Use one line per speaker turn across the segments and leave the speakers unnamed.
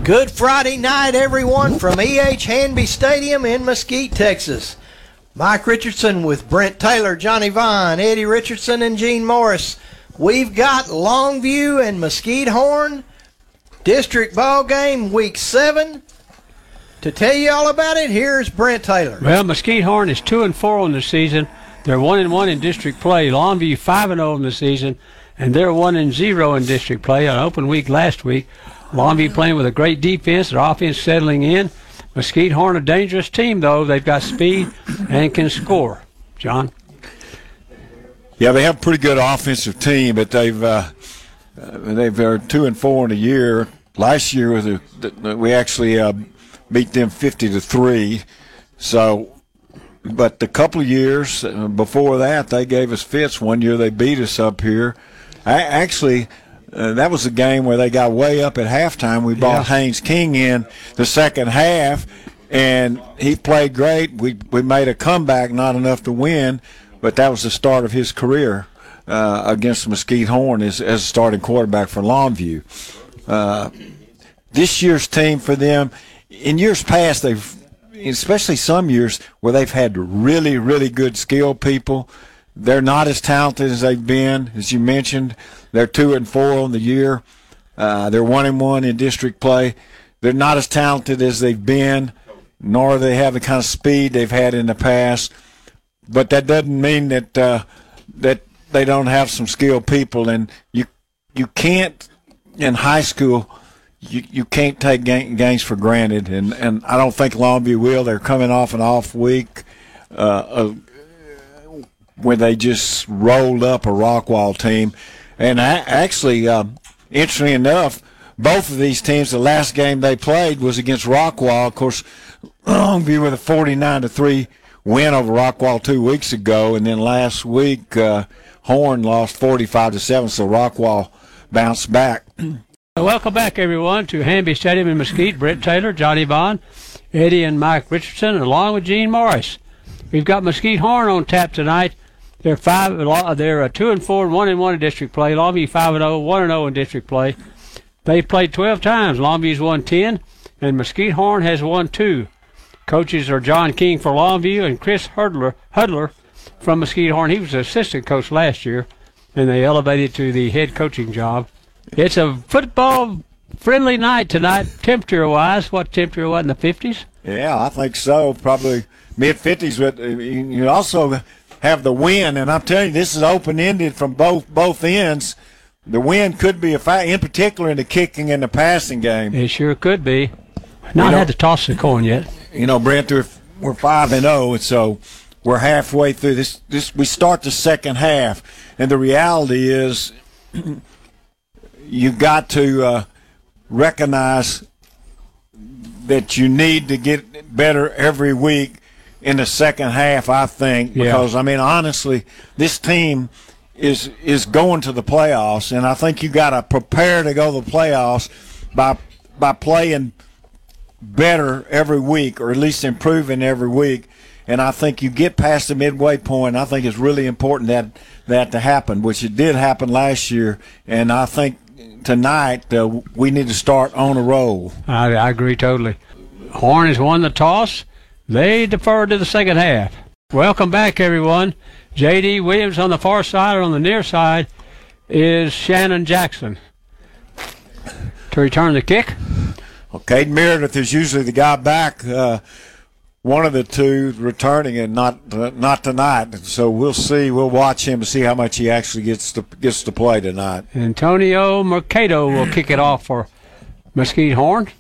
Good Friday night, everyone, from E.H. Hanby Stadium in Mesquite, Texas. Mike Richardson with Brent Taylor, Johnny Vine, Eddie Richardson, and Gene Morris. We've got Longview and Mesquite Horn district ball game week 7. To tell you all about it, here's Brent Taylor.
Well, Mesquite Horn is 2-4 in the season. They're 1-1 in district play. Longview 5-0 in the season, and they're 1-0 in district play. On open week last week, Longview playing with a great defense. Their offense settling in. Mesquite Horn, a dangerous team, though. They've got speed and can score. John?
Yeah, they have a pretty good offensive team, but they're 2-4 in a year. Last year we actually beat them 50-3. So, but the couple of years before that, they gave us fits. One year they beat us up here. That was a game where they got way up at halftime. We brought Haynes King in the second half, and he played great. We made a comeback, not enough to win, but that was the start of his career against Mesquite Horn as a starting quarterback for Longview. This year's team for them, in years past, especially some years where they've had really, really good skilled people. They're not as talented as they've been, as you mentioned. They're 2-4 on the year. They're 1-1 in district play. They're not as talented as they've been, nor do they have the kind of speed they've had in the past. But that doesn't mean that that they don't have some skilled people. And you can't, in high school, you can't take games for granted. And I don't think Longview will. They're coming off an off week where they just rolled up a Rockwall team. And actually, interestingly enough, both of these teams, the last game they played was against Rockwall. Of course, Longview with a 49-3 win over Rockwall 2 weeks ago, and then last week Horn lost 45-7, so Rockwall bounced back.
Welcome back, everyone, to Hanby Stadium in Mesquite. Brent Taylor, Johnny Vaughn, Eddie and Mike Richardson, along with Gene Morris. We've got Mesquite Horn on tap tonight. They're 2-4, 1-1 in district play. Longview 5-0, 1-0 in district play. They've played 12 times. Longview's won 10, and Mesquite Horn has won 2. Coaches are John King for Longview and Chris Hudler from Mesquite Horn. He was the assistant coach last year, and they elevated to the head coaching job. It's a football-friendly night tonight, temperature-wise. What temperature was in the 50s?
Yeah, I think so. Probably mid-50s. But you also have the wind, and I'm telling you, this is open-ended from both ends. The wind could be a factor, in particular in the kicking and the passing game.
It sure could be. Not had to toss the coin yet.
You know, Brent, we're 5-0, and so we're halfway through this. We start the second half, and the reality is you got to recognize that you need to get better every week in the second half, I think, because, I mean, honestly, this team is going to the playoffs, and I think you got to prepare to go to the playoffs by playing better every week, or at least improving every week. And I think you get past the midway point. I think it's really important that to happen, which it did happen last year. And I think tonight we need to start on a roll.
I agree totally. Horn has won the toss. They deferred to the second half. Welcome back, everyone. J.D. Williams on the far side, or on the near side is Shannon Jackson. To return the kick.
Okay, Meredith is usually the guy back. One of the two returning, and not tonight. So we'll see. We'll watch him to see how much he actually gets to play tonight.
Antonio Mercado will kick it off for Mesquite Horn.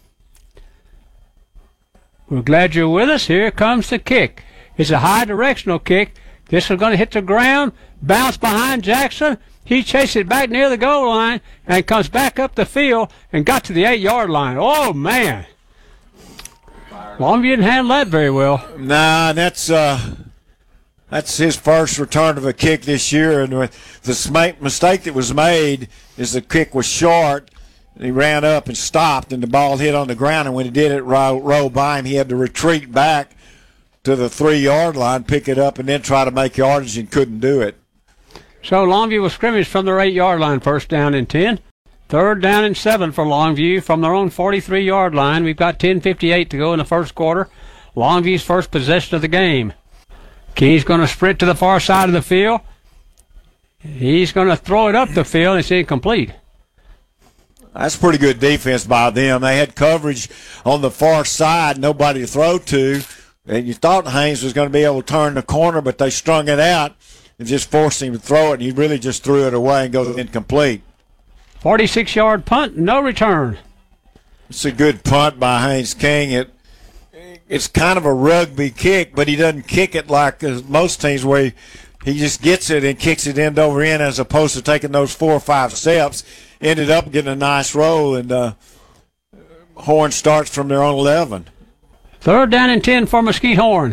We're glad you're with us. Here comes the kick. It's a high directional kick. This is going to hit the ground, bounce behind Jackson. He chased it back near the goal line and comes back up the field and got to the 8-yard line. Oh, man. Longview didn't handle that very well.
Nah, that's his first return of a kick this year. And the mistake that was made is the kick was short. And he ran up and stopped, and the ball hit on the ground. And when he did it roll by him, he had to retreat back to the 3-yard line, pick it up, and then try to make yardage, and couldn't do it.
So Longview was scrimmaged from their 8-yard line, first down and 10. 3rd down and 7 for Longview from their own 43-yard line. We've got 10:58 to go in the first quarter. Longview's first possession of the game. Key's going to sprint to the far side of the field. He's going to throw it up the field. It's incomplete.
That's pretty good defense by them. They had coverage on the far side, nobody to throw to, and you thought Haynes was going to be able to turn the corner, but they strung it out and just forced him to throw it, and he really just threw it away and goes incomplete.
46-yard punt, no return.
It's a good punt by Haynes King. It's kind of a rugby kick, but he doesn't kick it like most teams where he just gets it and kicks it end over end as opposed to taking those 4 or 5 steps. Ended up getting a nice roll, and Horn starts from their own 11.
3rd down and 10 for Mesquite Horn.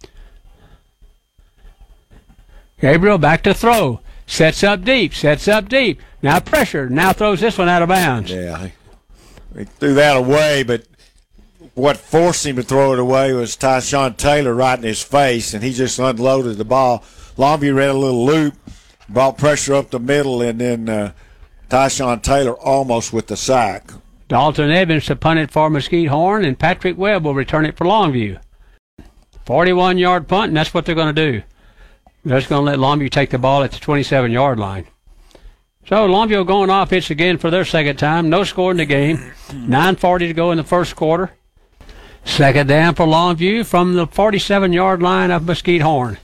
Gabriel back to throw. Sets up deep. Now pressure. Now throws this one out of bounds.
Yeah, he threw that away, but what forced him to throw it away was Tyshawn Taylor right in his face, and he just unloaded the ball. Longview ran a little loop, brought pressure up the middle, and then Tyshawn Taylor almost with the sack.
Dalton Evans to punt it for Mesquite Horn, and Patrick Webb will return it for Longview. 41-yard punt, and that's what they're going to do. They're just going to let Longview take the ball at the 27-yard line. So Longview going offense again for their second time. No score in the game. 9:40 to go in the first quarter. 2nd down for Longview from the 47-yard line of Mesquite Horn.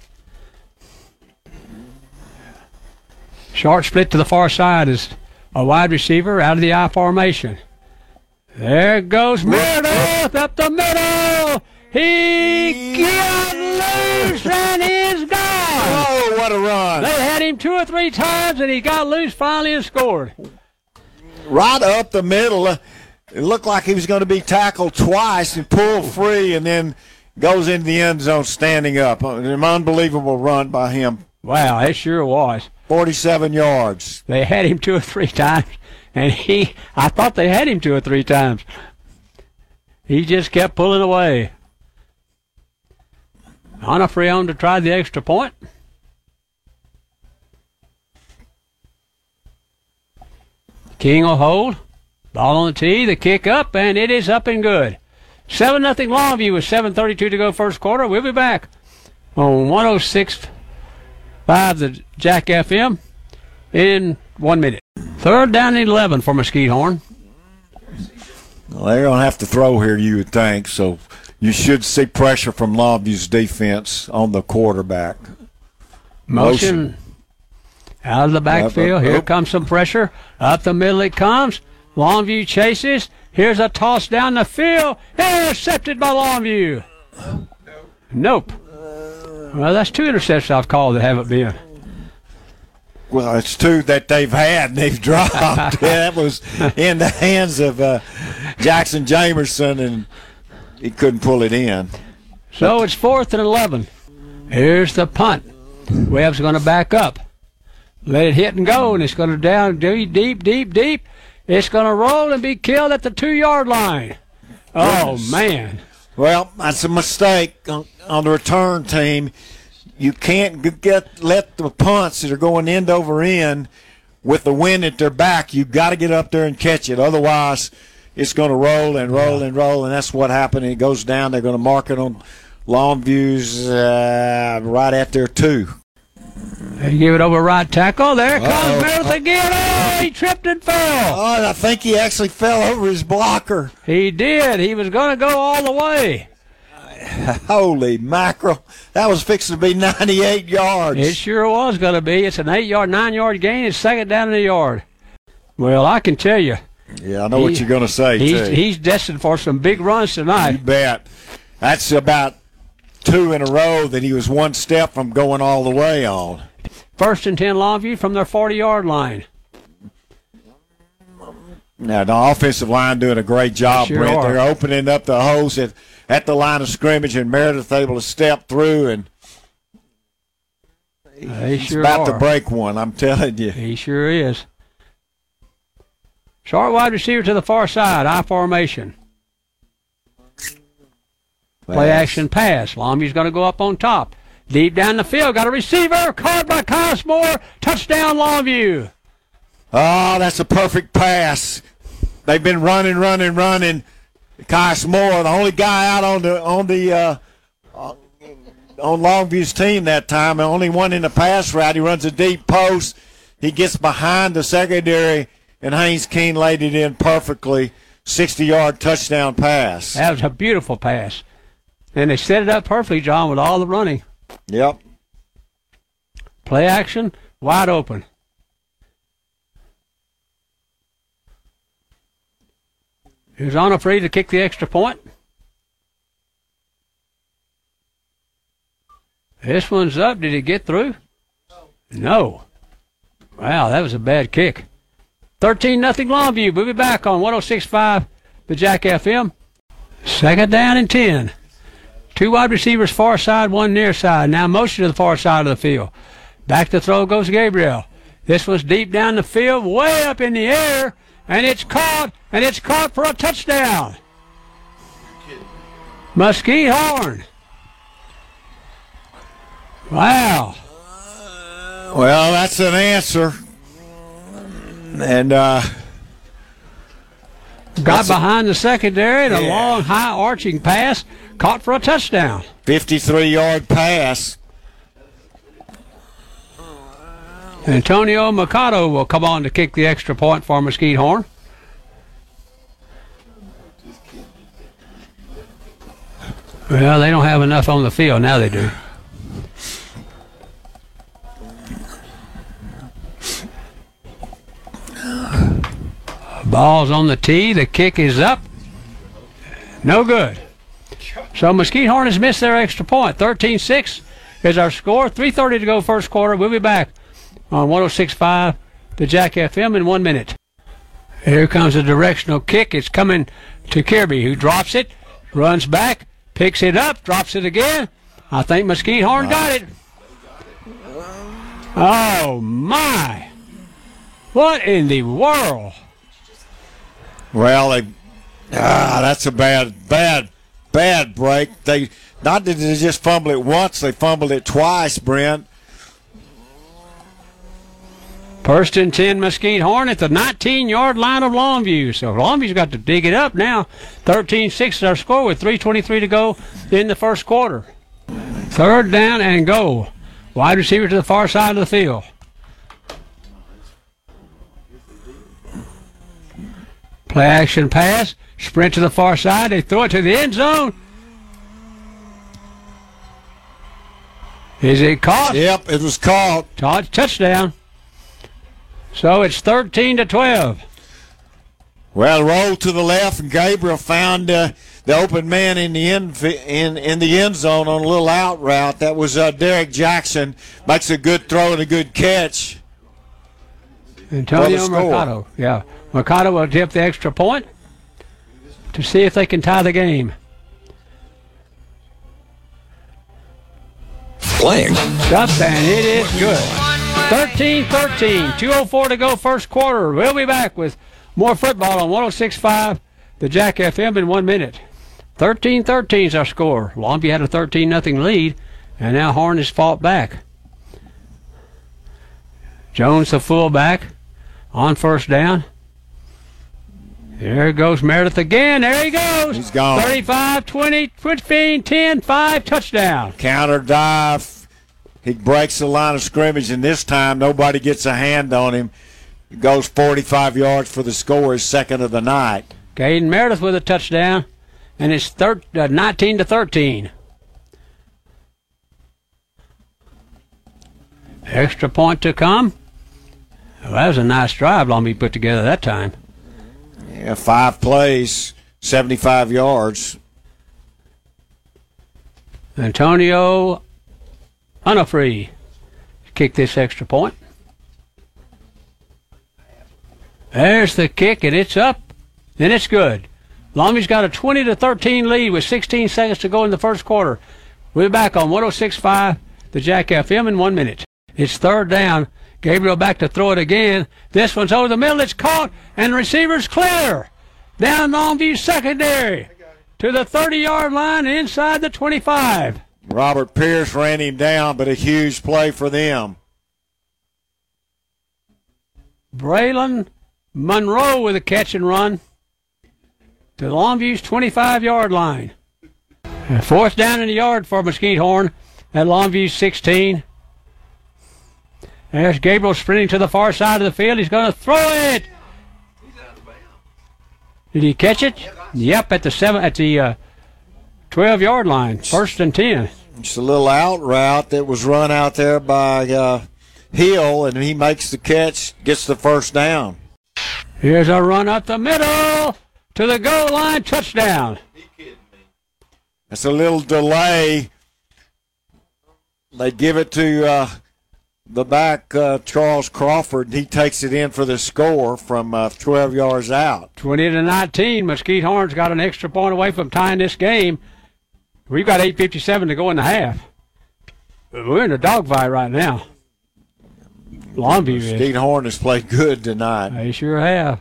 Short split to the far side is a wide receiver out of the I formation. There goes Meredith up the middle. He got loose and he's gone.
Oh, what a run.
They had him 2 or 3 times and he got loose finally and scored.
Right up the middle. It looked like he was going to be tackled twice and pulled free and then goes into the end zone standing up. An unbelievable run by him.
Wow, it sure was.
47 yards.
They had him 2 or 3 times, and I thought they had him 2 or 3 times. He just kept pulling away. Onofre to try the extra point. King will hold. Ball on the tee, the kick up, and it is up and good. 7-0 Longview with 7:32 to go first quarter. We'll be back on 106.5 the Jack FM in 1 minute. 3rd down and 11 for Mesquite Horn.
Well, they're going to have to throw here, you would think, so you should see pressure from Longview's defense on the quarterback.
Motion out of the backfield. Here comes some pressure. Up the middle it comes. Longview chases. Here's a toss down the field. Intercepted by Longview. Nope. Well, that's 2 interceptions I've called that haven't been.
Well, it's 2 that they've had and they've dropped. That was in the hands of Jackson Jamerson, and he couldn't pull it in.
So it's 4th and 11. Here's the punt. Webb's going to back up. Let it hit and go, and it's going to down deep. It's going to roll and be killed at the 2-yard line. Oh, man.
Well, that's a mistake on the return team. You can't let the punts that are going end over end with the wind at their back. You've got to get up there and catch it. Otherwise, it's going to roll, and that's what happened. It goes down. They're going to mark it on Longview's right at their 2.
They give it over right tackle. There comes Meredith again. Oh, he tripped and fell.
Oh, I think he actually fell over his blocker.
He did. He was going to go all the way.
Holy mackerel. That was fixing to be 98 yards.
It sure was going to be. It's an 9-yard gain. It's 2nd down in the yard. Well, I can tell you.
Yeah, I know what you're going to say, too.
He's destined for some big runs tonight.
You bet. That's about 2 in a row that he was 1 step from going all the way on.
1st and 10 Longview from their 40-yard line.
Now, the offensive line doing a great job,
sure
Brent.
Are.
They're opening up the holes at the line of scrimmage, and Meredith able to step through, and he's about to break one, I'm telling you.
He sure is. Short wide receiver to the far side, I formation. Play action pass. Longview's going to go up on top. Deep down the field, got a receiver, caught by Cosmore. Touchdown Longview.
Oh, that's a perfect pass. They've been running. Kais Moore, the only guy out on Longview's team that time, the only one in the pass route. He runs a deep post. He gets behind the secondary, and Haynes King laid it in perfectly. 60-yard touchdown pass.
That was a beautiful pass. And they set it up perfectly, John, with all the running.
Yep.
Play action, wide open. Here's Onofre to kick the extra point. This one's up. Did he get through? No. Wow, that was a bad kick. 13-0 Longview. We'll be back on 106.5 the Jack FM. Second down and 10. Two wide receivers far side, one near side. Now motion to the far side of the field. Back to throw goes Gabriel. This one's deep down the field, way up in the air, and it's caught for a touchdown. Mesquite Horn. Wow.
Well, that's an answer. And
got behind the secondary and a long, high arching pass, caught for a touchdown.
53-yard pass.
Antonio Mercado will come on to kick the extra point for Mesquite Horn. Well, they don't have enough on the field. Now they do. Ball's on the tee. The kick is up. No good. So Mesquite Horn has missed their extra point. 13-6 is our score. 3:30 to go first quarter. We'll be back on 106.5 the Jack FM in 1 minute. Here comes a directional kick. It's coming to Kirby, who drops it, runs back, picks it up, drops it again. I think Mesquite Horn got it. Oh, my. What in the world?
Well, that's a bad break. Not that they just fumbled it once, they fumbled it twice, Brent.
First and 10, Mesquite Horn at the 19-yard line of Longview. So Longview's got to dig it up now. 13-6 is our score with 3:23 to go in the first quarter. Third down and go. Wide receiver to the far side of the field. Play action pass. Sprint to the far side. They throw it to the end zone. Is it caught?
Yep, it was caught.
Touchdown. So it's 13-12.
Well, rolled to the left, and Gabriel found the open man in the end zone on a little out route. That was Derek Jackson. Makes a good throw and a good catch.
Antonio Mercado. Yeah. Mercado will tip the extra point to see if they can tie the game.
Playing.
Up, and it is good. 13-13. 2:04 to go first quarter. We'll be back with more football on 106.5 the Jack FM in 1 minute. 13-13 is our score. Longview had a 13-0 lead, and now Horn has fought back. Jones, the fullback, on first down. There goes Meredith again. There he goes.
He's gone.
35, 20, 15, 10, 5, touchdown.
Counter dive. He breaks the line of scrimmage, and this time nobody gets a hand on him. He goes 45 yards for the score, his second of the night.
Caden Meredith with a touchdown, and it's 19-13. Extra point to come. Well, that was a nice drive Longview put together that time.
Yeah, 5 plays, 75 yards.
Antonio Onofre kick this extra point. There's the kick, and it's up, and it's good. Longview's got a 20-13 lead with 16 seconds to go in the first quarter. We'll be back on 106.5 the Jack FM in 1 minute. It's third down. Gabriel back to throw it again. This one's over the middle. It's caught, and the receiver's clear. Down Longview's secondary to the 30-yard line inside the 25.
Robert Pierce ran him down, but a huge play for them.
Braylon Monroe with a catch and run to Longview's 25-yard line. And fourth down in the yard for Mesquite Horn at Longview's 16. There's Gabriel sprinting to the far side of the field. He's going to throw it. Did he catch it? Yep, at the 12-yard line. First and 10.
It's a little out route that was run out there by Hill, and he makes the catch, gets the first down.
Here's a run up the middle to the goal line, touchdown.
That's a little delay. They give it to the back, Charles Crawford. He takes it in for the score from 12 yards out.
20-19. Mesquite Horn's got an extra point away from tying this game. We've got 8:57 to go in the half. We're in a dogfight right now. Longview is.
Mesquite Horn has played good tonight.
They sure have.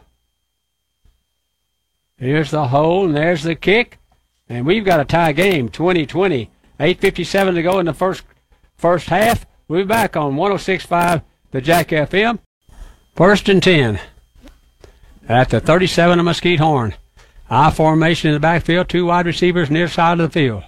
Here's the hole, and there's the kick. And we've got a tie game, 20-20. 8:57 to go in the first half. We'll be back on 106.5 the Jack FM. First and 10 at the 37 of Mesquite Horn. I formation in the backfield, two wide receivers near side of the field.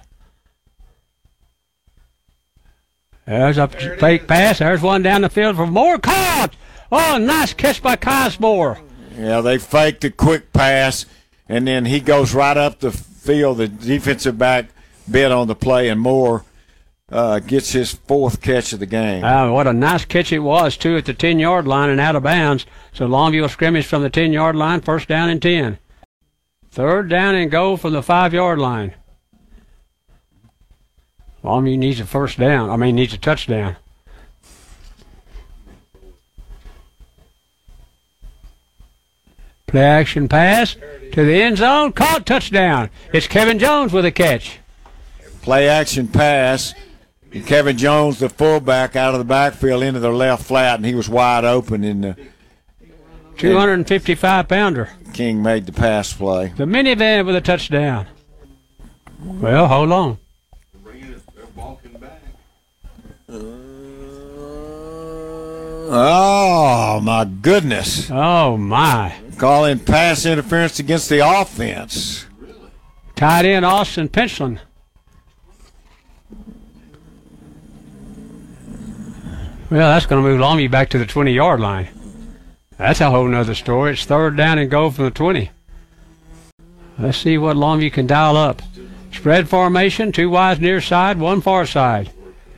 There's a fake pass. There's one down the field for Moore. Caught! Oh, nice catch by Cosmore.
Yeah, they faked a quick pass, and then he goes right up the field. The defensive back bit on the play, and Moore gets his fourth catch of the game.
What a nice catch it was, too, at the 10-yard line and out of bounds. So Longview will scrimmage from the 10-yard line, first down and 10. Third down and goal from the 5-yard line. Longview needs a needs a touchdown. Play action pass to the end zone, caught, touchdown. It's Kevin Jones with a catch.
Play action pass. And Kevin Jones, the fullback, out of the backfield into the left flat, and he was wide open in the
255-pounder.
King made the pass play.
The minivan with a touchdown. Well, hold on.
Oh, my goodness.
Oh, my.
Calling pass interference against the offense.
Tied in Austin Pinchland. Well, that's going to move Longview back to the 20-yard line. That's a whole nother story. It's third down and goal from the 20. Let's see what Longview can dial up. Spread formation, two wides near side, one far side.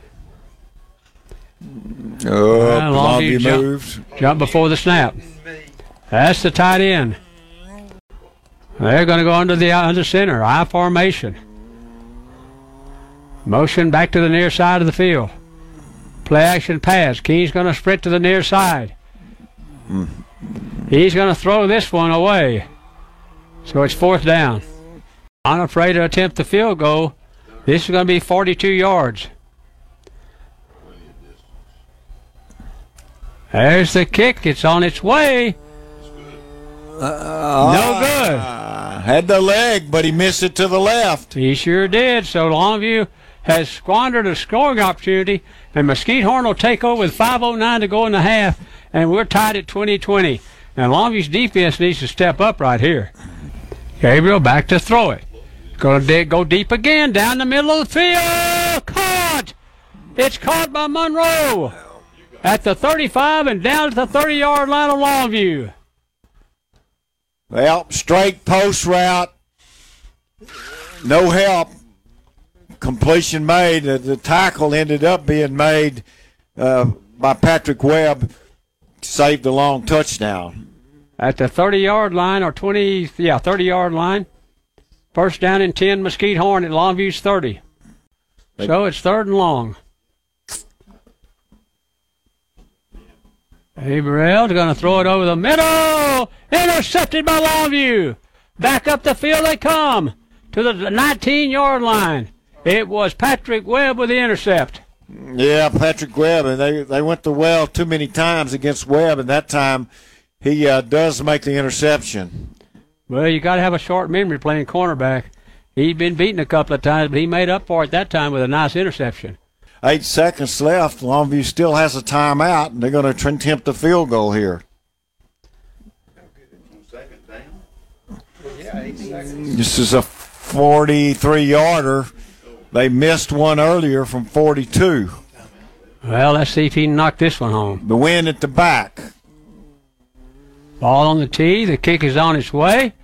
Longview moved.
Jump before the snap. That's the tight end. They're going to go under center, I formation. Motion back to the near side of the field. Play action pass. Keen's going to sprint to the near side. He's going to throw this one away. So it's fourth down. Unafraid to attempt the field goal. This is going to be 42 yards. There's the kick. It's on its way. No good.
Had the leg, but he missed it to the left.
He sure did. So Longview has squandered a scoring opportunity, and Mesquite Horn will take over with 5:09 to go in the half, and we're tied at 20-20. Now Longview's defense needs to step up right here. Gabriel back to throw it. Going to go deep again, down the middle of the field. Caught! It's caught by Monroe at the 35 and down to the 30-yard line of Longview.
Well, straight post route. No help. Completion made. The tackle ended up being made by Patrick Webb. Saved the long touchdown.
At the 30-yard line, or 30-yard line. First down and 10, Mesquite Horn at Longview's 30. So it's third and long. Abrell's going to throw it over the middle. Intercepted by Longview. Back up the field they come to the 19-yard line. It was Patrick Webb with the intercept.
Yeah, Patrick Webb, and they went the well too many times against Webb, and that time he does make the interception.
Well, you got to have a short memory playing cornerback. He'd been beaten a couple of times, but he made up for it that time with a nice interception.
8 seconds left. Longview still has a timeout, and they're going to attempt the field goal here. This is a 43-yarder. They missed one earlier from 42.
Well, let's see if he can knock this one home.
The wind at the back.
Ball on the tee. The kick is on its way.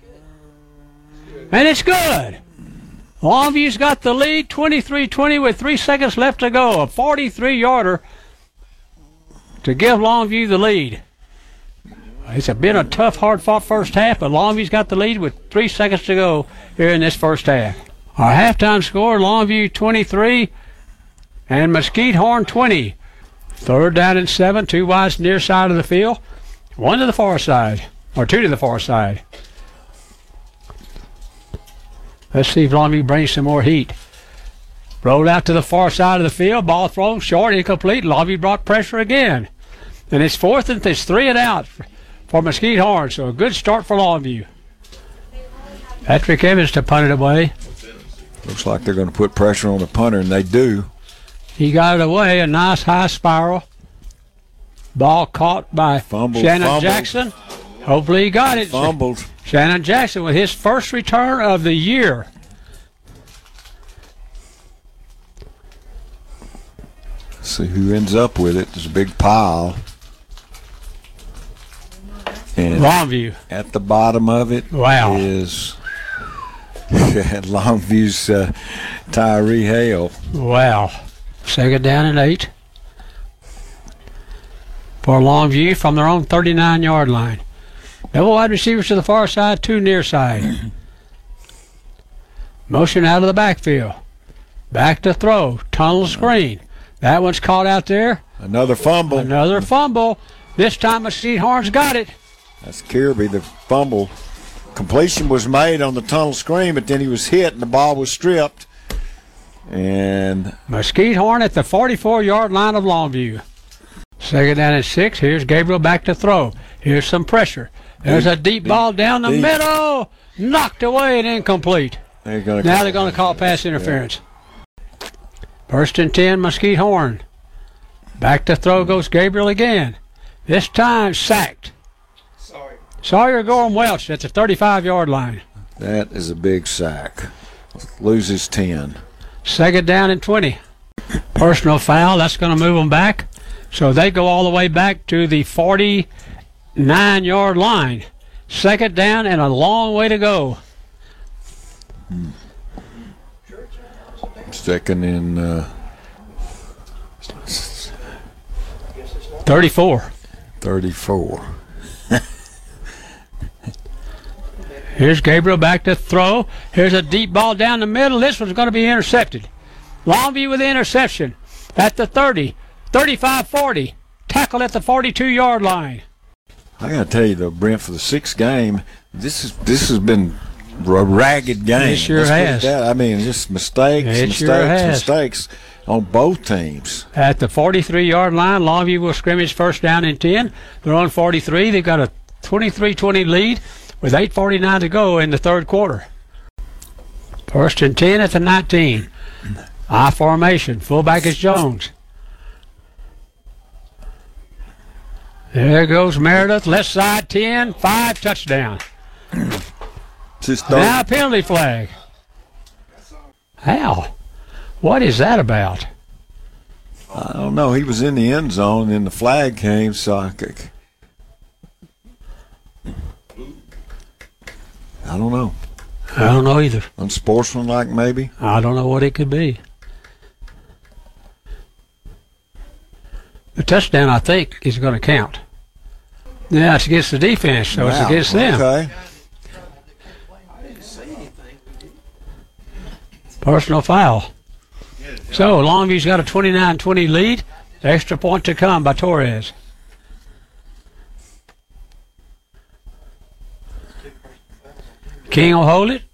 And it's good. Longview's got the lead, 23-20 with 3 seconds left to go. A 43-yarder to give Longview the lead. It's been a tough, hard-fought first half, but Longview's got the lead with 3 seconds to go here in this first half. Our halftime score, Longview 23 and Mesquite Horn 20. Third down and 7, 2 wides near side of the field, 1 to the far side, or 2 to the far side. Let's see if Longview brings some more heat. Rolled out to the far side of the field, ball thrown short, incomplete. Longview brought pressure again. And it's 3 and out for Mesquite Horn, so a good start for Longview. Patrick Evans to punt it away.
Looks like they're going to put pressure on the punter, and they do.
He got it away, a nice high spiral. Ball caught by Shannon Jackson. Hopefully he got it.
Fumbled.
Shannon Jackson with his first return of the year.
Let's see who ends up with it. There's a big pile. And
Longview.
At the bottom of it is Longview's Tyree Hale.
Wow. Second down and 8 for Longview from their own 39-yard line. Double wide receivers to the far side, 2 near side. Motion out of the backfield. Back to throw. Tunnel screen. That one's caught out there.
Another fumble.
Another fumble. This time Mesquite Horn's got it.
That's Kirby, the fumble. Completion was made on the tunnel screen, but then he was hit and the ball was stripped. And
Mesquite Horn at the 44-yard line of Longview. Second down and 6. Here's Gabriel back to throw. Here's some pressure. There's a deep ball down the middle. Knocked away and incomplete. Now they're going to call pass interference. First and 10, Mesquite Horn. Back to throw goes Gabriel again. This time sacked. Sawyer Gorham Welch at the 35-yard line.
That is a big sack. Loses 10.
Second down and 20. Personal foul. That's going to move them back. So they go all the way back to the 49-yard line. Second down and a long way to go.
Second in
34.
34.
Here's Gabriel back to throw. Here's a deep ball down the middle. This one's going to be intercepted. Longview with the interception at the 30, 35-40. Tackle at the 42-yard line.
I got to tell you, though, Brent, for the 6th game, this has been a ragged game.
It sure has.
I mean, just mistakes on both teams.
At the 43-yard line, Longview will scrimmage first down and 10. They're on 43. They've got a 23-20 lead with 8:49 to go in the third quarter. First and 10 at the 19. I formation. Fullback is Jones. There goes Meredith. Left side 10. 5 touchdown. Now a penalty flag. How? What is that about?
I don't know. He was in the end zone and the flag came, so I don't know.
I don't know either.
Unsportsmanlike, maybe?
I don't know what it could be. The touchdown, I think, is going to count. Yeah, it's against the defense, so it's against them.
Okay.
Personal foul. So Longview's got a 29-20 lead. Extra point to come by Torres. King will hold it.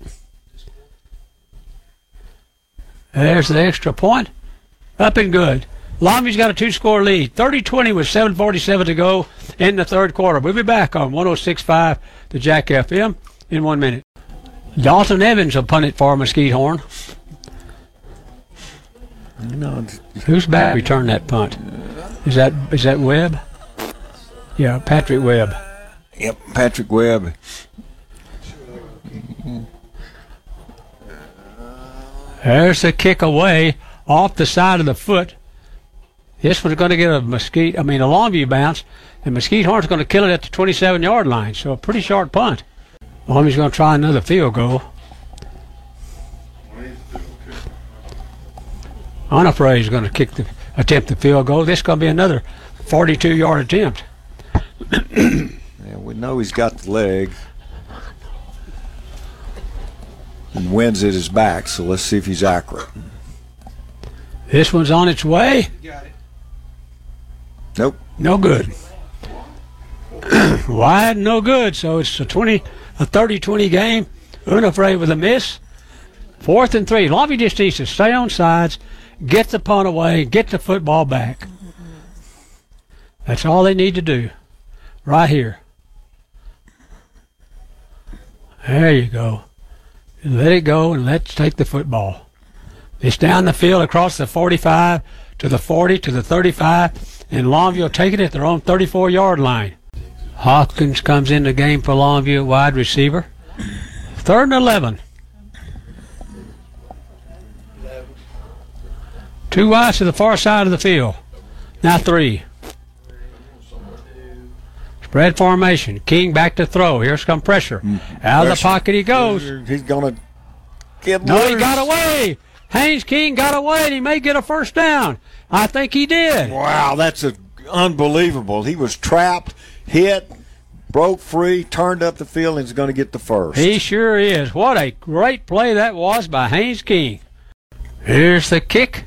There's the extra point. Up and good. Longview's got a 2-score lead. 30-20 with 7:47 to go in the third quarter. We'll be back on 106.5 the Jack FM in 1 minute. Dalton Evans will punt it for Mesquite Horn. Who's back return that punt? Is that Webb? Yeah, Patrick Webb.
Yep, Patrick Webb.
There's the kick away off the side of the foot. This one's going to get a Longview bounce, and Mesquite Horn's going to kill it at the 27-yard line. So a pretty short punt. Longview's going to try another field goal. Unafraid is going to attempt the field goal. This is going to be another 42-yard attempt.
Yeah, we know he's got the leg. And wins at his back, so let's see if he's accurate.
This one's on its way.
Nope.
No good. Wide, no good. So it's a 30-20 game. Unafraid with a miss. 4th and 3. Longview just needs to stay on sides, get the punt away, get the football back. That's all they need to do. Right here. There you go. Let it go and let's take the football. It's down the field across the 45 to the 40 to the 35, and Longview will take it at their own 34-yard line. Hawkins comes in the game for Longview, wide receiver. 3rd and 11. 2 wides to the far side of the field. Now 3. Spread formation. King back to throw. Here's some pressure. Out of the pocket he goes.
He's going to get loose.
No, he got away. Haynes King got away, and he may get a first down. I think he did.
Wow, that's unbelievable. He was trapped, hit, broke free, turned up the field, and is going to get the first.
He sure is. What a great play that was by Haynes King. Here's the kick.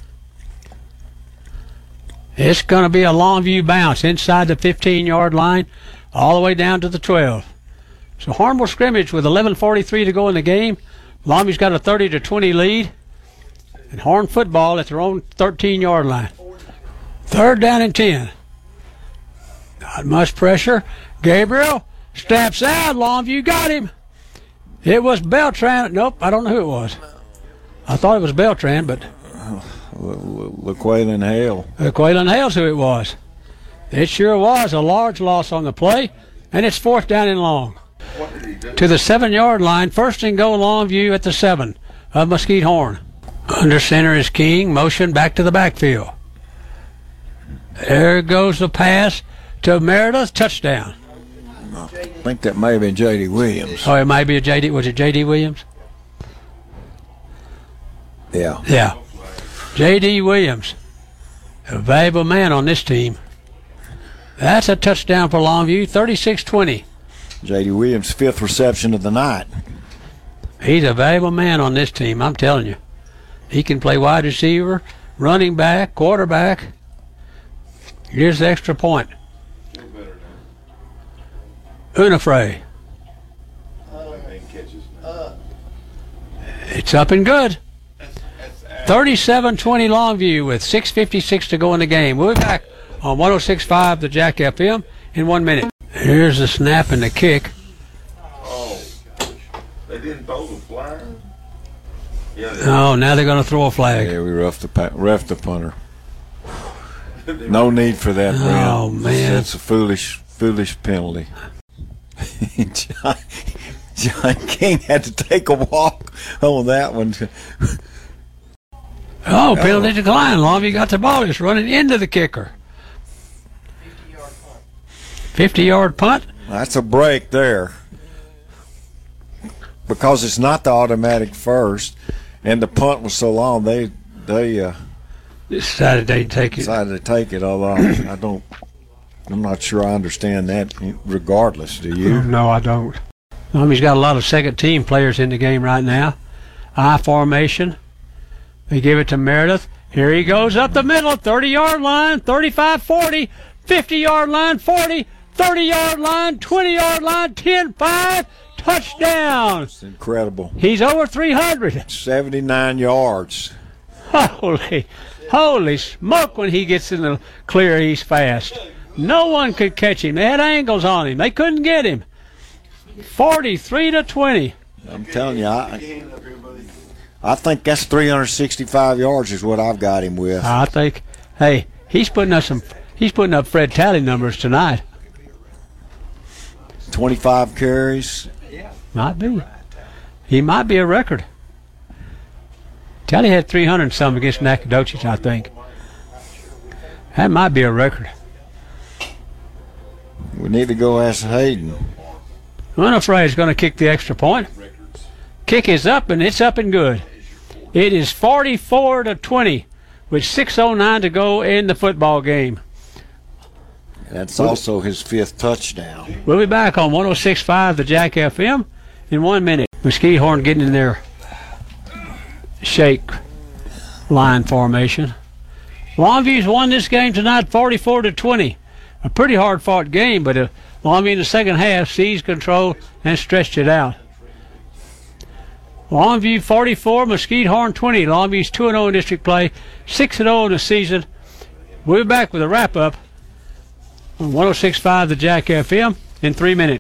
It's going to be a Longview bounce inside the 15-yard line all the way down to the 12. So Horn will scrimmage with 11:43 to go in the game. Longview's got a 30-20 lead. And Horn football at their own 13-yard line. 3rd down and 10. Not much pressure. Gabriel steps out. Longview got him. It was Beltran. Nope, I don't know who it was. I thought it was Beltran, but...
LaQuaylen Hale.
LaQuaylen Hale's who it was. It sure was a large loss on the play, and it's 4th down and long. To the 7-yard line, 1st and goal Longview at the 7 of Mesquite Horn. Under center is King, motion back to the backfield. There goes the pass to Meredith, touchdown.
I think that may have been J.D. Williams.
Oh, it might be was it J.D. Williams?
Yeah.
Yeah. J.D. Williams, a valuable man on this team. That's a touchdown for Longview, 36-20.
J.D. Williams' 5th reception of the night.
He's a valuable man on this team, I'm telling you. He can play wide receiver, running back, quarterback. Here's the extra point. Unafraid. It's up and good. 37-20 Longview with 6:56 to go in the game. We'll be back on 106.5 the Jack FM in 1 minute. Here's the snap and the kick.
Oh, they didn't throw the flag? Yeah,
Oh, now they're going to throw a flag.
Yeah, we ref the punter. No need for that, Brent.
Oh, man.
That's a foolish penalty. John King had to take a walk on that one.
Oh, penalty decline. Longview got the ball. It's running into the kicker. 50-yard punt.
That's a break there. Because it's not the automatic first, and the punt was so long, they
Decided they'd take it.
decided to take it. Although I'm not sure I understand that. Regardless, do you?
No, I don't. Longview's got a lot of second-team players in the game right now. I formation. They give it to Meredith. Here he goes up the middle, 30-yard line, 35-40, 50-yard line, 40, 30-yard line, 20-yard line, 10-5, touchdown.
It's incredible.
He's over 300.
79 yards.
Holy smoke when he gets in the clear, he's fast. No one could catch him. They had angles on him. They couldn't get him. 43-20.
I'm telling you, I think that's 365 yards is what I've got him with.
I think, hey, he's putting up Fred Talley numbers tonight.
25 carries.
Might be. He might be a record. Tally had 300 and some against Nacogdoches, I think. That might be a record.
We need to go ask Hayden.
Unafraid is going to kick the extra point. Kick is up, and it's up and good. It is 44-20 with 6:09 to go in the football game.
That's also his 5th touchdown.
We'll be back on 106.5 the Jack FM in 1 minute. Mesquite Horn getting in their shake line formation. Longview's won this game tonight 44-20. A pretty hard-fought game, but Longview in the second half seized control and stretched it out. Longview 44, Mesquite Horn 20. Longview's 2-0 in district play, 6-0 in the season. We'll be back with a wrap-up on 106.5 the Jack FM in 3 minutes.